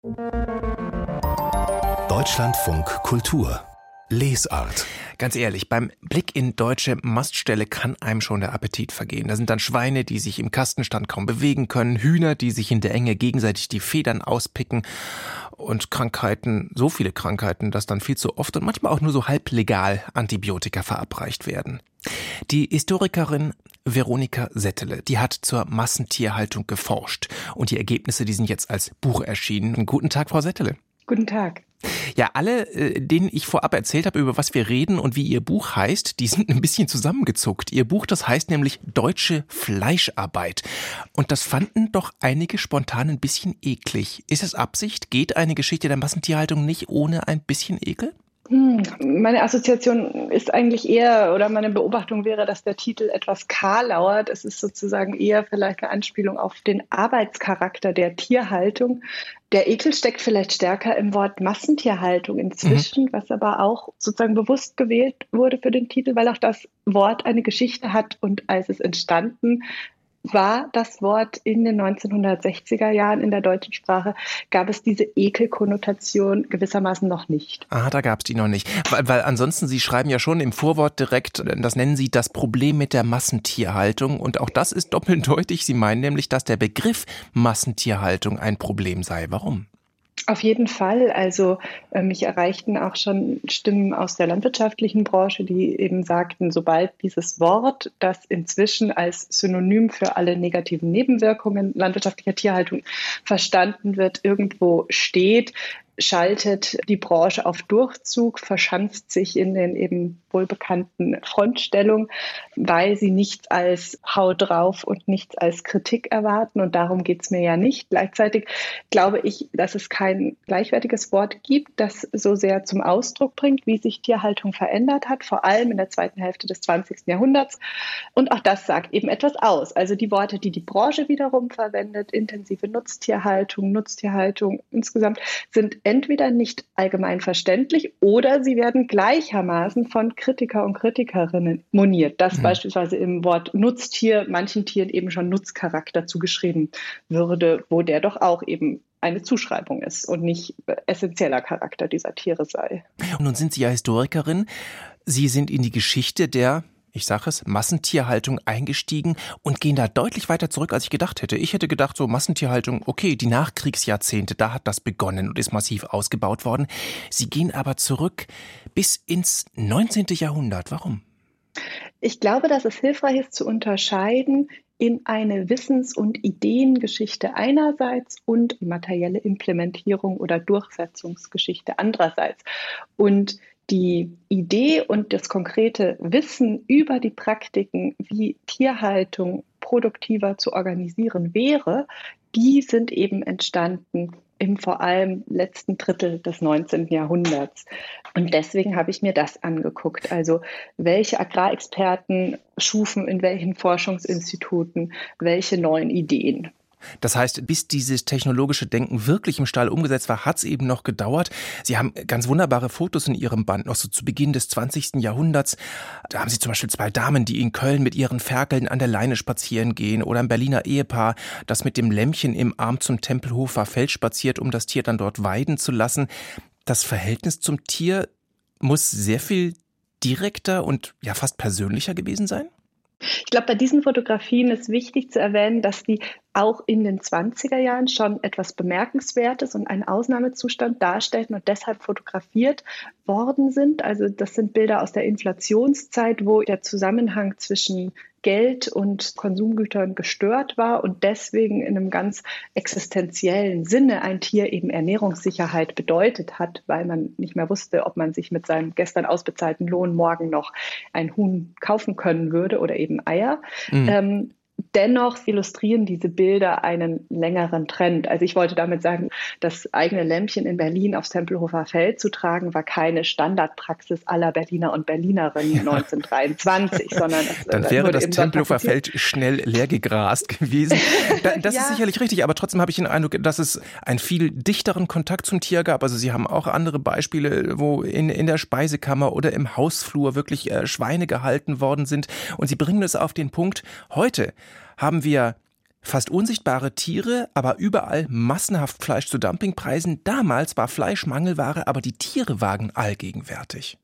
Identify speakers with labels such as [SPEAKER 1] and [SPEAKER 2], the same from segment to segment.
[SPEAKER 1] Deutschlandfunk Kultur Lesart.
[SPEAKER 2] Ganz ehrlich, beim Blick in deutsche Mastställe kann einem schon der Appetit vergehen. Da sind dann Schweine, die sich im Kastenstand kaum bewegen können, Hühner, die sich in der Enge gegenseitig die Federn auspicken und Krankheiten, so viele Krankheiten, dass dann viel zu oft und manchmal auch nur so halblegal Antibiotika verabreicht werden. Die Historikerin Veronika Settele, die hat zur Massentierhaltung geforscht und die Ergebnisse, die sind jetzt als Buch erschienen. Guten Tag, Frau Settele.
[SPEAKER 3] Guten Tag.
[SPEAKER 2] Ja, alle, denen ich vorab erzählt habe, über was wir reden und wie ihr Buch heißt, die sind ein bisschen zusammengezuckt. Ihr Buch, das heißt nämlich Deutsche Fleischarbeit. Und das fanden doch einige spontan ein bisschen eklig. Ist es Absicht? Geht eine Geschichte der Massentierhaltung nicht ohne ein bisschen Ekel?
[SPEAKER 3] Meine Assoziation ist eigentlich eher, oder meine Beobachtung wäre, dass der Titel etwas kahl lauert. Es ist sozusagen eher vielleicht eine Anspielung auf den Arbeitscharakter der Tierhaltung. Der Ekel steckt vielleicht stärker im Wort Massentierhaltung inzwischen, was aber auch sozusagen bewusst gewählt wurde für den Titel, weil auch das Wort eine Geschichte hat. Und als es entstanden war, das Wort in den 1960er Jahren in der deutschen Sprache, gab es diese Ekelkonnotation gewissermaßen noch nicht.
[SPEAKER 2] Ah, da gab es die noch nicht. Weil ansonsten, Sie schreiben ja schon im Vorwort direkt, das nennen Sie das Problem mit der Massentierhaltung. Und auch das ist doppeldeutig. Sie meinen nämlich, dass der Begriff Massentierhaltung ein Problem sei. Warum?
[SPEAKER 3] Auf jeden Fall. Also mich erreichten auch schon Stimmen aus der landwirtschaftlichen Branche, die eben sagten, sobald dieses Wort, das inzwischen als Synonym für alle negativen Nebenwirkungen landwirtschaftlicher Tierhaltung verstanden wird, irgendwo steht, schaltet die Branche auf Durchzug, verschanzt sich in den eben wohlbekannten Frontstellungen, weil sie nichts als Hau drauf und nichts als Kritik erwarten. Und darum geht es mir ja nicht. Gleichzeitig glaube ich, dass es kein gleichwertiges Wort gibt, das so sehr zum Ausdruck bringt, wie sich Tierhaltung verändert hat, vor allem in der zweiten Hälfte des 20. Jahrhunderts. Und auch das sagt eben etwas aus. Also die Worte, die die Branche wiederum verwendet, intensive Nutztierhaltung insgesamt, sind entweder nicht allgemein verständlich oder sie werden gleichermaßen von Kritiker und Kritikerinnen moniert, dass beispielsweise im Wort Nutztier manchen Tieren eben schon Nutzcharakter zugeschrieben würde, wo der doch auch eben eine Zuschreibung ist und nicht essentieller Charakter dieser Tiere sei.
[SPEAKER 2] Und nun sind Sie ja Historikerin. Sie sind in die Geschichte der, ich sage es, Massentierhaltung eingestiegen und gehen da deutlich weiter zurück, als ich gedacht hätte. Ich hätte gedacht, so Massentierhaltung, okay, die Nachkriegsjahrzehnte, da hat das begonnen und ist massiv ausgebaut worden. Sie gehen aber zurück bis ins 19. Jahrhundert. Warum?
[SPEAKER 3] Ich glaube, dass es hilfreich ist zu unterscheiden in eine Wissens- und Ideengeschichte einerseits und materielle Implementierung oder Durchsetzungsgeschichte andererseits. Und die Idee und das konkrete Wissen über die Praktiken, wie Tierhaltung produktiver zu organisieren wäre, die sind eben entstanden im vor allem letzten Drittel des 19. Jahrhunderts. Und deswegen habe ich mir das angeguckt. Also welche Agrarexperten schufen in welchen Forschungsinstituten welche neuen Ideen.
[SPEAKER 2] Das heißt, bis dieses technologische Denken wirklich im Stall umgesetzt war, hat es eben noch gedauert. Sie haben ganz wunderbare Fotos in Ihrem Band, noch so zu Beginn des 20. Jahrhunderts. Da haben Sie zum Beispiel zwei Damen, die in Köln mit ihren Ferkeln an der Leine spazieren gehen, oder ein Berliner Ehepaar, das mit dem Lämmchen im Arm zum Tempelhofer Feld spaziert, um das Tier dann dort weiden zu lassen. Das Verhältnis zum Tier muss sehr viel direkter und ja fast persönlicher gewesen sein?
[SPEAKER 3] Ich glaube, bei diesen Fotografien ist wichtig zu erwähnen, dass die auch in den 20er Jahren schon etwas Bemerkenswertes und einen Ausnahmezustand darstellten und deshalb fotografiert worden sind. Also das sind Bilder aus der Inflationszeit, wo der Zusammenhang zwischen Geld und Konsumgütern gestört war und deswegen in einem ganz existenziellen Sinne ein Tier eben Ernährungssicherheit bedeutet hat, weil man nicht mehr wusste, ob man sich mit seinem gestern ausbezahlten Lohn morgen noch ein Huhn kaufen können würde oder eben Eier. Dennoch illustrieren diese Bilder einen längeren Trend. Also ich wollte damit sagen, das eigene Lämpchen in Berlin aufs Tempelhofer Feld zu tragen, war keine Standardpraxis aller Berliner und Berlinerinnen 1923, sondern
[SPEAKER 2] dann wäre das Tempelhofer Feld schnell leergegrast gewesen. Das ist sicherlich richtig, aber trotzdem habe ich den Eindruck, dass es einen viel dichteren Kontakt zum Tier gab. Also Sie haben auch andere Beispiele, wo in der Speisekammer oder im Hausflur wirklich Schweine gehalten worden sind. Und Sie bringen es auf den Punkt, heute haben wir Fast unsichtbare Tiere, aber überall massenhaft Fleisch zu Dumpingpreisen. Damals war Fleisch Mangelware, aber die Tiere waren allgegenwärtig.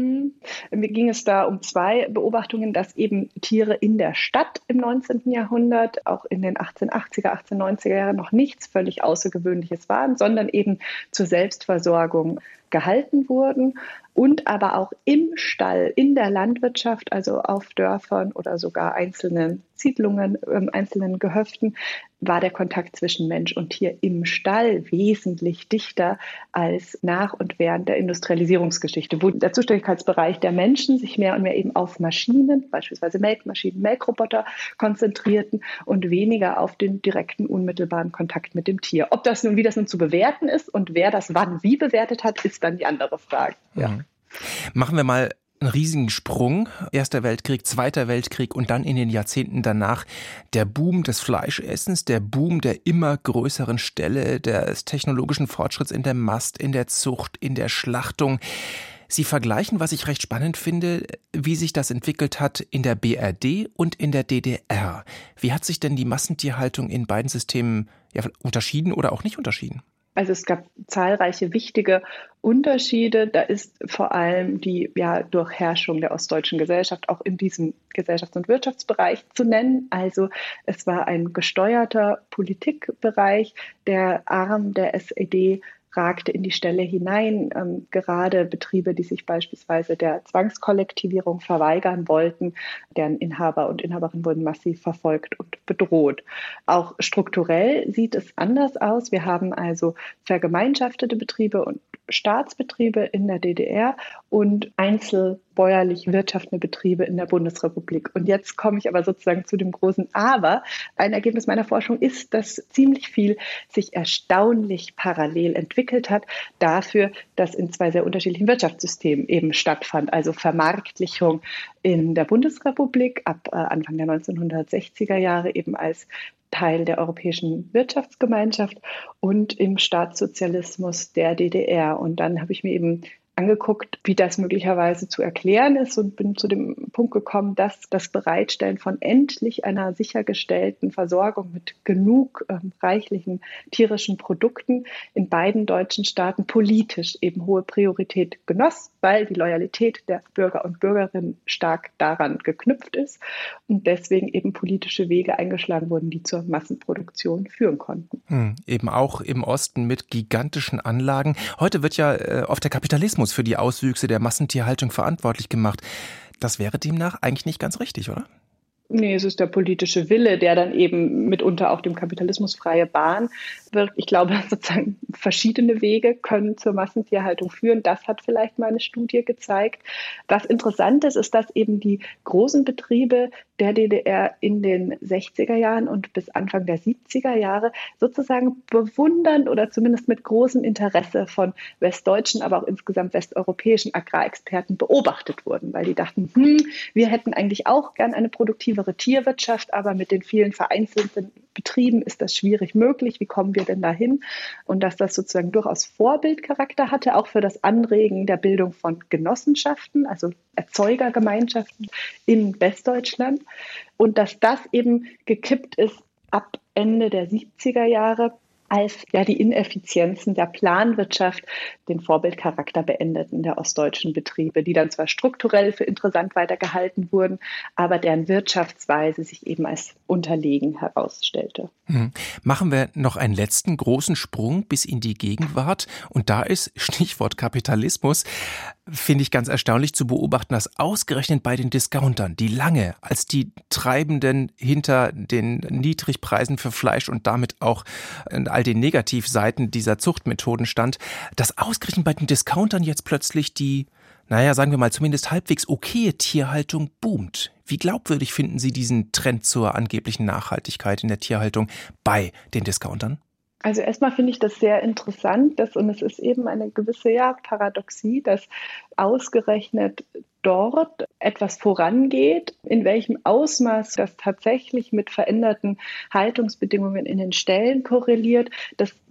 [SPEAKER 3] Mir ging es da um zwei Beobachtungen, dass eben Tiere in der Stadt im 19. Jahrhundert, auch in den 1880er, 1890er Jahren noch nichts völlig Außergewöhnliches waren, sondern eben zur Selbstversorgung gehalten wurden und aber auch im Stall, in der Landwirtschaft, also auf Dörfern oder sogar einzelnen Siedlungen, einzelnen Gehöften, war der Kontakt zwischen Mensch und Tier im Stall wesentlich dichter als nach und während der Industrialisierungsgeschichte, wo der Zuständigkeitsbereich der Menschen sich mehr und mehr eben auf Maschinen, beispielsweise Melkmaschinen, Melkroboter konzentrierten und weniger auf den direkten, unmittelbaren Kontakt mit dem Tier. Wie das nun zu bewerten ist und wer das wann wie bewertet hat, ist dann die andere Frage. Ja.
[SPEAKER 2] Machen wir mal einen riesigen Sprung. Erster Weltkrieg, Zweiter Weltkrieg und dann in den Jahrzehnten danach der Boom des Fleischessens, der Boom der immer größeren Ställe, des technologischen Fortschritts in der Mast, in der Zucht, in der Schlachtung. Sie vergleichen, was ich recht spannend finde, wie sich das entwickelt hat in der BRD und in der DDR. Wie hat sich denn die Massentierhaltung in beiden Systemen unterschieden oder auch nicht unterschieden?
[SPEAKER 3] Also es gab zahlreiche wichtige Unterschiede. Da ist vor allem die Durchherrschung der ostdeutschen Gesellschaft auch in diesem Gesellschafts- und Wirtschaftsbereich zu nennen. Also es war ein gesteuerter Politikbereich. Der Arm der SED ragte in die Ställe hinein. Gerade Betriebe, die sich beispielsweise der Zwangskollektivierung verweigern wollten, deren Inhaber und Inhaberinnen wurden massiv verfolgt und bedroht. Auch strukturell sieht es anders aus. Wir haben also vergemeinschaftete Betriebe und Staatsbetriebe in der DDR und einzelbäuerlich wirtschaftende Betriebe in der Bundesrepublik. Und jetzt komme ich aber sozusagen zu dem großen Aber. Ein Ergebnis meiner Forschung ist, dass ziemlich viel sich erstaunlich parallel entwickelt hat dafür, dass in zwei sehr unterschiedlichen Wirtschaftssystemen eben stattfand. Also Vermarktlichung in der Bundesrepublik ab Anfang der 1960er Jahre eben als Teil der Europäischen Wirtschaftsgemeinschaft und im Staatssozialismus der DDR. Und dann habe ich mir eben angeguckt, wie das möglicherweise zu erklären ist und bin zu dem Punkt gekommen, dass das Bereitstellen von endlich einer sichergestellten Versorgung mit genug reichlichen tierischen Produkten in beiden deutschen Staaten politisch eben hohe Priorität genoss, weil die Loyalität der Bürger und Bürgerinnen stark daran geknüpft ist und deswegen eben politische Wege eingeschlagen wurden, die zur Massenproduktion führen konnten.
[SPEAKER 2] Eben auch im Osten mit gigantischen Anlagen. Heute wird ja oft der Kapitalismus für die Auswüchse der Massentierhaltung verantwortlich gemacht. Das wäre demnach eigentlich nicht ganz richtig, oder?
[SPEAKER 3] Nee, es ist der politische Wille, der dann eben mitunter auch dem Kapitalismus freie Bahn wirkt. Ich glaube, sozusagen verschiedene Wege können zur Massentierhaltung führen. Das hat vielleicht meine Studie gezeigt. Was interessant ist, dass eben die großen Betriebe der DDR in den 60er Jahren und bis Anfang der 70er Jahre sozusagen bewundernd oder zumindest mit großem Interesse von westdeutschen, aber auch insgesamt westeuropäischen Agrarexperten beobachtet wurden, weil die dachten, wir hätten eigentlich auch gern eine produktivere Tierwirtschaft, aber mit den vielen vereinzelten Betrieben ist das schwierig möglich. Wie kommen wir denn dahin? Und dass das sozusagen durchaus Vorbildcharakter hatte, auch für das Anregen der Bildung von Genossenschaften, also Erzeugergemeinschaften in Westdeutschland. Und dass das eben gekippt ist ab Ende der 70er Jahre, als die Ineffizienzen der Planwirtschaft den Vorbildcharakter beendeten der ostdeutschen Betriebe, die dann zwar strukturell für interessant weitergehalten wurden, aber deren Wirtschaftsweise sich eben als unterlegen herausstellte.
[SPEAKER 2] Machen wir noch einen letzten großen Sprung bis in die Gegenwart. Und da ist, Stichwort Kapitalismus, finde ich ganz erstaunlich zu beobachten, dass ausgerechnet bei den Discountern, die lange als die Treibenden hinter den Niedrigpreisen für Fleisch und damit auch all den Negativseiten dieser Zuchtmethoden stand, dass ausgerechnet bei den Discountern jetzt plötzlich die, sagen wir mal, zumindest halbwegs okaye Tierhaltung boomt. Wie glaubwürdig finden Sie diesen Trend zur angeblichen Nachhaltigkeit in der Tierhaltung bei den Discountern?
[SPEAKER 3] Also erstmal finde ich das sehr interessant, und es ist eben eine gewisse Paradoxie, dass ausgerechnet dort etwas vorangeht, in welchem Ausmaß das tatsächlich mit veränderten Haltungsbedingungen in den Ställen korreliert. Das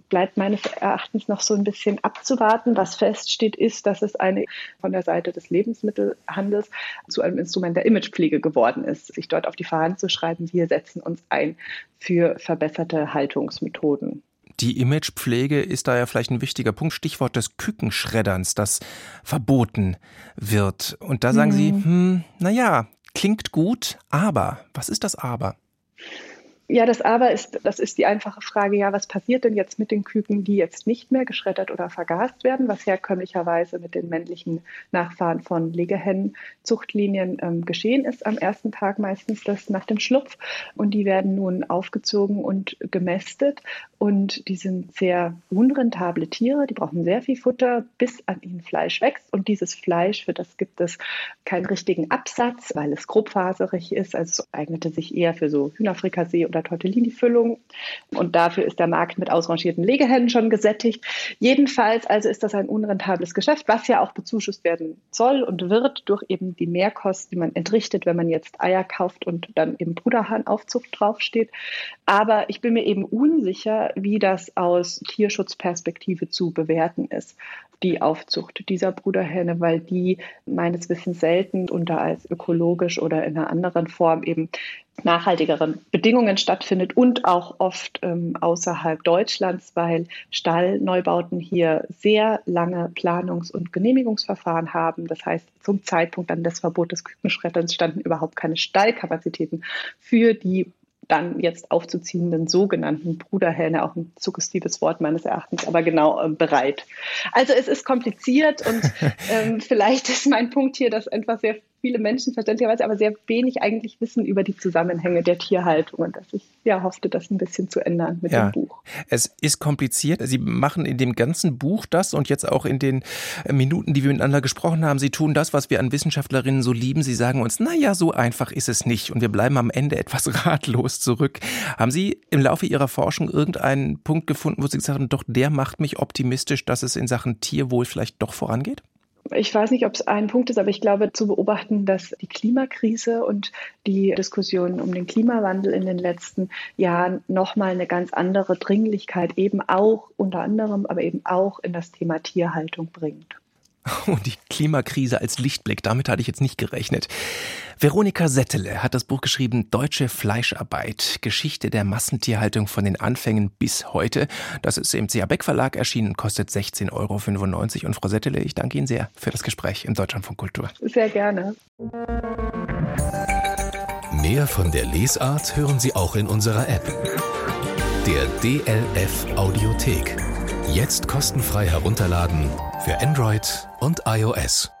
[SPEAKER 3] bleibt meines Erachtens noch so ein bisschen abzuwarten. Was feststeht, ist, dass es von der Seite des Lebensmittelhandels zu einem Instrument der Imagepflege geworden ist, sich dort auf die Fahnen zu schreiben, wir setzen uns ein für verbesserte Haltungsmethoden.
[SPEAKER 2] Die Imagepflege ist da ja vielleicht ein wichtiger Punkt. Stichwort des Kükenschredderns, das verboten wird. Und da sagen Sie, klingt gut, aber. Was ist das Aber?
[SPEAKER 3] Ja, das ist die einfache Frage, was passiert denn jetzt mit den Küken, die jetzt nicht mehr geschreddert oder vergast werden, was herkömmlicherweise mit den männlichen Nachfahren von Legehennenzuchtlinien geschehen ist am ersten Tag meistens nach dem Schlupf. Und die werden nun aufgezogen und gemästet. Und die sind sehr unrentable Tiere, die brauchen sehr viel Futter, bis an ihnen Fleisch wächst. Und dieses Fleisch, für das gibt es keinen richtigen Absatz, weil es grobfaserig ist. Also es eignete sich eher für so Hühnerfrikassee oder Tortellini-Füllung. Und dafür ist der Markt mit ausrangierten Legehennen schon gesättigt. Jedenfalls also ist das ein unrentables Geschäft, was ja auch bezuschusst werden soll und wird durch eben die Mehrkosten, die man entrichtet, wenn man jetzt Eier kauft und dann eben Bruderhahnaufzucht draufsteht. Aber ich bin mir eben unsicher, wie das aus Tierschutzperspektive zu bewerten ist, die Aufzucht dieser Bruderhähne, weil die meines Wissens selten unter als ökologisch oder in einer anderen Form eben nachhaltigeren Bedingungen stattfindet und auch oft außerhalb Deutschlands, weil Stallneubauten hier sehr lange Planungs- und Genehmigungsverfahren haben. Das heißt, zum Zeitpunkt dann des Verbots des Kükenschredderns standen überhaupt keine Stallkapazitäten für die dann jetzt aufzuziehenden sogenannten Bruderhähne, auch ein suggestives Wort meines Erachtens, aber genau bereit. Also es ist kompliziert und vielleicht ist mein Punkt hier, dass einfach sehr viele Menschen verständlicherweise aber sehr wenig eigentlich wissen über die Zusammenhänge der Tierhaltung und dass ich hoffte, das ein bisschen zu ändern mit dem Buch.
[SPEAKER 2] Es ist kompliziert. Sie machen in dem ganzen Buch das und jetzt auch in den Minuten, die wir miteinander gesprochen haben, Sie tun das, was wir an Wissenschaftlerinnen so lieben. Sie sagen uns, so einfach ist es nicht und wir bleiben am Ende etwas ratlos zurück. Haben Sie im Laufe Ihrer Forschung irgendeinen Punkt gefunden, wo Sie gesagt haben, doch der macht mich optimistisch, dass es in Sachen Tierwohl vielleicht doch vorangeht?
[SPEAKER 3] Ich weiß nicht, ob es ein Punkt ist, aber ich glaube, zu beobachten, dass die Klimakrise und die Diskussion um den Klimawandel in den letzten Jahren nochmal eine ganz andere Dringlichkeit eben auch, unter anderem, aber eben auch in das Thema Tierhaltung bringt.
[SPEAKER 2] Und die Klimakrise als Lichtblick, damit hatte ich jetzt nicht gerechnet. Veronika Settele hat das Buch geschrieben, Deutsche Fleischarbeit, Geschichte der Massentierhaltung von den Anfängen bis heute. Das ist im CA Beck Verlag erschienen, kostet 16,95 €. Und Frau Settele, ich danke Ihnen sehr für das Gespräch im Deutschlandfunk Kultur.
[SPEAKER 3] Sehr gerne.
[SPEAKER 1] Mehr von der Lesart hören Sie auch in unserer App. Der DLF Audiothek. Jetzt kostenfrei herunterladen für Android und iOS.